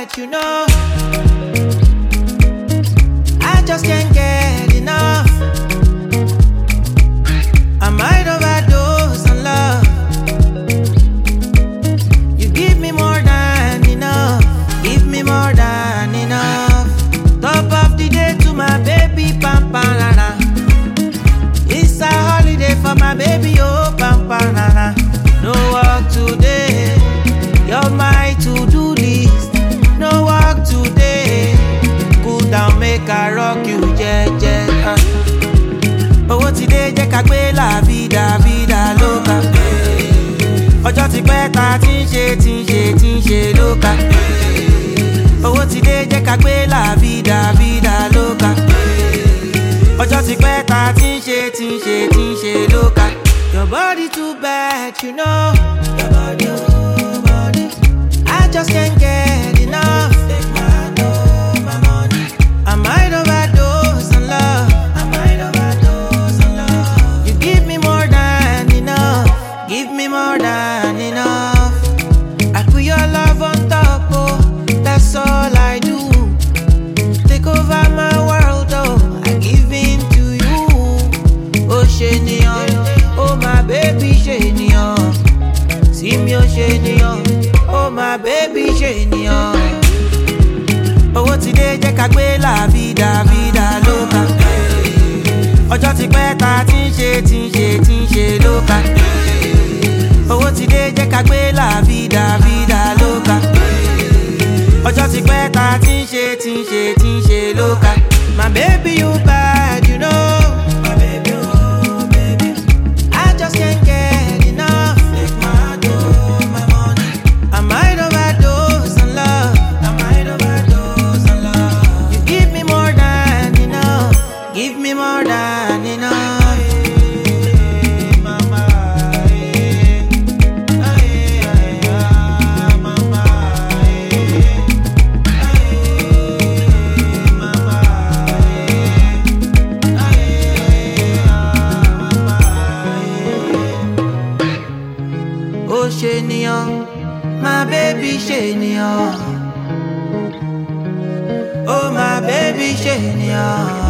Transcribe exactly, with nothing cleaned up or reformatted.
bad, you know. I just can't get enough. I might overdose on love. You give me more than enough. Give me more than enough. Top of the day to my baby, pam pam la la. It's a holiday for my baby, oh pam pam la la. No work today, you're my to-do list. No work today, cool down, make I rock you, yeah, yeah. Owó ti dé jẹ́ ká gbé la vida, vida loca. Ọjọ́ ti pẹ́ ta ti ń ṣe, ti ń ṣe, ti ń ṣe lóka. Owó ti dé jẹ́ ká gbé la vida, vida loca. Ọjọ́ ti pẹ́ ta ti ń ṣe, ti ń ṣe, ti ń ṣe lóka. Your body too bad, you know. Your body, oh body. I just can't get enough. Take my dough, my money. I might overdose on love. I might overdose on love. You give me more than enough. Give me more than enough. I put your love on top, oh. That's all I do. Take over my world, oh. I give in to you. Oh, Shenion. Oh, my baby, Shenion. See me, oh, Shenion. Oh, my baby, Shenion. Owó ti dé jẹ́ ká gbé la vida, vida loca. Ọjọ́ ti pẹ́ ta ti ń ṣe, ti ń ṣe, ti ń ṣe lóka. Owó ti dé jẹ́ ká gbé la vida, vida loca. Ọjọ́ ti pẹ́ ta ti ń ṣe, ti ń ṣe, ti ń ṣe lóka. My baby, you bad, you know. My baby, oh baby. I just can't get enough. Take my dough, my money. I might overdose on love. I might overdose on love. You give me more than enough. Give me more than enough. Hey, mama, hey. Hey, hey, ah, mama, hey. Hey, mama, hey. Hey, ah, mama, hey. Oh, Shenion, my baby Shenion. Oh, my baby Shenion.